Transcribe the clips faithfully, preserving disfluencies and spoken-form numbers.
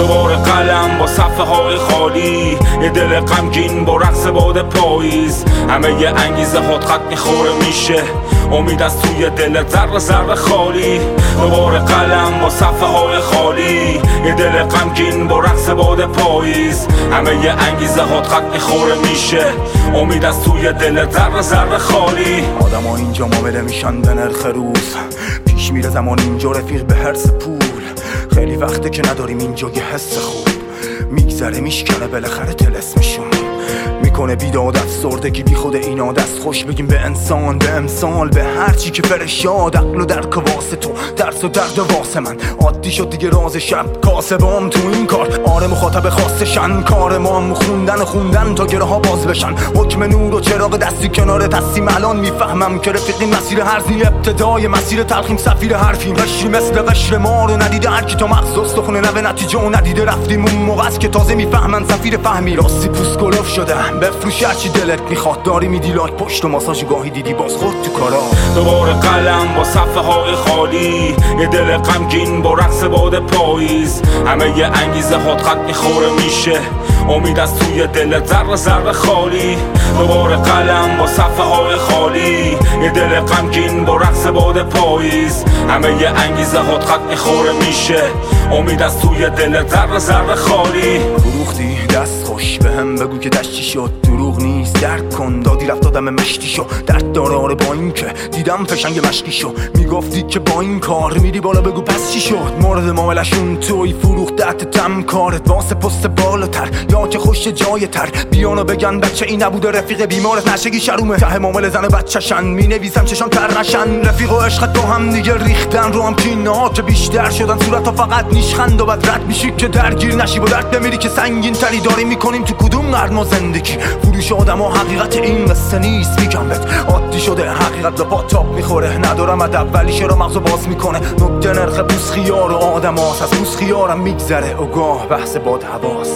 دوباره قلم با صفحه های خالی، یه دل غمگین با رقص باد پاییز. همه یه انگیزه هات خط میخوره میشه، امید از توی دل ذره ذره خالی. دوباره قلم با صفحه های خالی، یه دل غمگین با رقص باد پاییز. همه یه انگیزه هات خط میخوره میشه، امید از توی دل ذره ذره خالی. آدم ها اینجا معامله میشن به نرخ روز، پیش میره زمان اینجا رفیق به هرس پول. خیلی وقته که نداریم اینجا یه حس خوب، میگذره میشکنه بالاخره طلسمشون، میکنه بیداد افسردگی بی خود این دست خوش بگیم به انسان، به امسال، به هرچی که فرشاد. عقل و درک واسه تو، درس و درد واسه من. عادی شد دیگه راز شب کاسبام تو این کار. آره مخاطب خاصشن، کار ما هم خوندن خوندن تا گره ها باز بشن. حکم نور و چراغ دستی کنار دستیم، الان میفهمم که رفیقیم مسیر هرزی، ابتدای مسیر تلخیم سفیر حرفیم. قشری مثل قشر ما رو ندیده هر کی تا مغز استخونه نوه نتیجه و ندیده رفتیم اون موقع است که تازه میفهمن سفیر فهمی. راستی پوست گلوف شده بفروش هرچی دلت میخواد، داری میدی لایک پشت و ماساژ گاهی دیدی باز خود تو کارا. دوباره قلم با صفحه های خالی، یه دل غمگین با رقص باد پاییز. همه یه انگیزه هات خط میخوره میشه، امید از توی دل ذره ذره خالی. دوباره قلم با صفحه های خالی، یه دل غمگین با رقص باد پاییز. همه یه انگیزه هات خط میخوره میشه، امید از توی دل ذره ذره خالی. فروختی دست خوش به هم بگو که دست چی شد، دروغ نیست درک کن، دادی رفت آدم مشتی شو. درد داره آره با این که دیدم فشنگ مشکی شو. میگفتی که با این کار میری بالا بگو پس چی شد. مورد معاملشون توی فروختت تم کارت واسه پست بالاتر، یا که خوش جای تر بیانو بگن بچه این نبوده رفیق بیمارت نشگی شرومه. ته معامله زن بچه‌شن مینویسم چشام تر نشن. رفیق و عشقت با هم دیگه ریختن رو هم کینه ها که بیشتر شدن، صورت ها فقط نیشخند و بعد رد میشی که درگیر نشی با درد بمیری که سنگین تری داری میکنیم تو کدوم قرن ما زندگی. فروش آدم ها حقیقت این قصه نیست میگم بهت، عادی شده حقیقت به پا تاپ میخوره. ندارم ادب ولی شعر مغزو باز میکنه، نکته نرخ بوس خیار و آدم هاست، از بوس خیارم میگذره و گاه بحث باد هواست.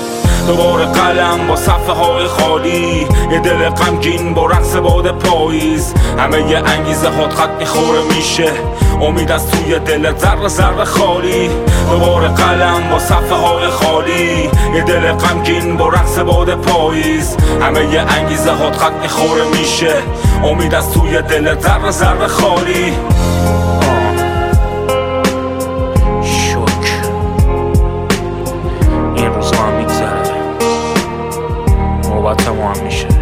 دوباره قلم با صفحه های خالی، یه دل غمگین با رقص باد پاییز. همه یه انگیزه هات خط میخوره میشه، امید از توی دل ذره ذره خالی. دوباره قلم با صفحه های خالی، یه دل غمگین با رقص باد پاییز. همه یه انگیزه هات خط میخوره میشه، امید از توی دل ذره ذره خالی. شوک این روزها هم میگذره، نوبت ما هم میشه.